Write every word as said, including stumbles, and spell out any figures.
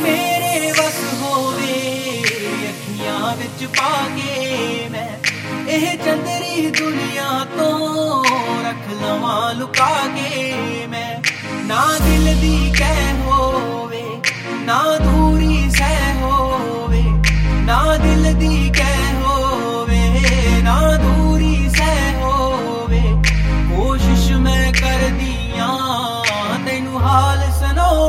ਮੇਰੇ ਵਸ ਹੋਵੇ ਅੱਖੀਆਂ ਵਿੱਚ ਪਾ ਕੇ ਮੈਂ ਇਹ ਚੰਦਰੀ ਦੁਨੀਆ ਤੋਂ ਰੱਖ ਲਵਾਂ ਲੁਕਾ ਕੇ ਮੈਂ ਨਾ ਦਿਲ ਦੀ ਕਹਿ